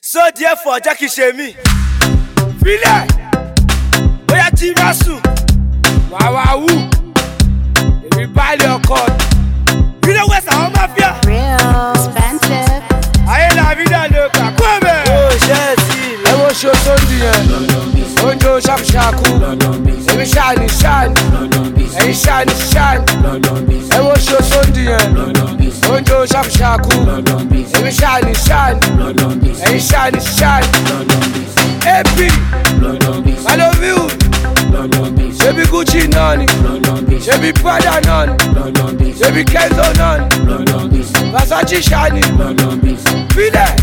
So therefore, Jackie Shemi. Feel it. Oya Timasu. Wawawu. Everybody on court. You know what's our mafia? Real expensive. Aye la vida loca. Come on. Oh, Chelsea. Ewo show Sunday. Onjo sham shaku. Ebi shine shine. Ebi shine shine. Ewo show Sunday. Onjo sham shaku. Ebi shine shine. Ebi shine shine. Epi. I love you. Shebi Gucci nani. Shebi Prada nani. Shebi Kenzo nani. Versace shiny. Feel it.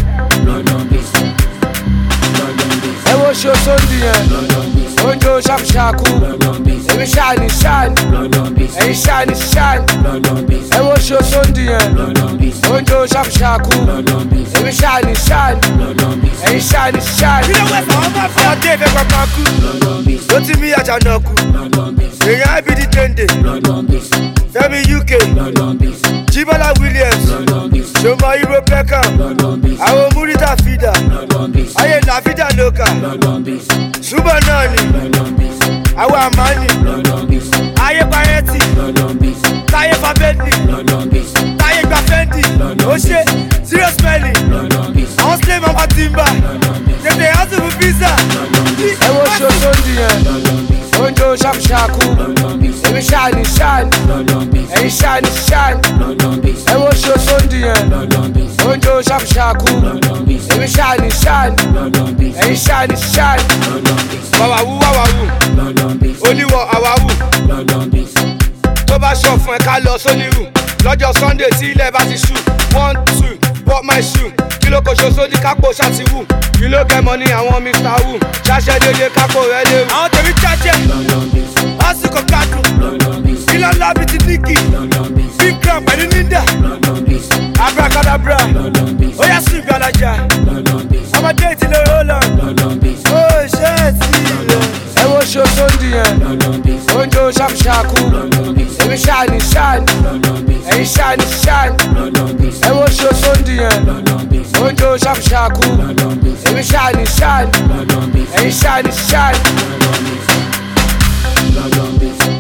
Ewo show Sunday. Onjo sham shaku. Ebi shine shine. Ebi shine shine. Ewo show Sunday. Onjo sham shaku. Ebi shine shine. Ebi shine shine. You know what's our mafia? Ọdẹ ìfẹ́ pàpà kú. Ó ti mí àjànà kú. Èèyàn á bí di dèndé. Fẹ́mi UK. Jibola Williams. Ṣọmọ Ibo Beckham. Àwọn Múrítà Fida. Ayé la Fida lóka. Ṣùgbọ́n náà ni. Àwọn àmàní. Ayé Payẹ́tì. Táyé Fabẹ́tì. Táyé Gbafẹ́ndì. Ó ṣe serious spelling. Àwọn slave mama timba. Tètè hustle for pizza. Ewo show Sunday. Onjo sham shaku. Ebi shine shine. Ebi shine shine. Ewo show Sunday. Onjo sham shaku. Ebi shine shine. Ebi shine shine. Wawawu wawawu. Oníwọ̀ àwáwù. Tó bá sọ fún ẹ ká lọ sónírù. Lọ́jọ́ Sunday tí ilẹ̀ bá ti ṣú. 1, 2, bought my shoe. Kí ló kò ṣoṣo ní kápò ṣàtiwù. Kí ló gẹ̀mọ́ ní àwọn Mr. Wu. Ṣáṣẹ́ dédé kápò rẹ̀ léwu. Àwọn tèmi jájẹ́. Lásìkò kádùn. Kí ló ń lábí ti níkì. Big gram pẹ̀lú níndà. Abracadabra. Ó yá sùn bí alájà. Ọmọdé ìtìlẹ̀ Roland. Ó ṣe é sí ilẹ̀. Ewo show Sunday. Onjo sham shaku. Ebi shine shine. Ebi shine shine. Ewo show Sunday. Onjo sham shaku. Ebi shine shine. Ebi shine shine.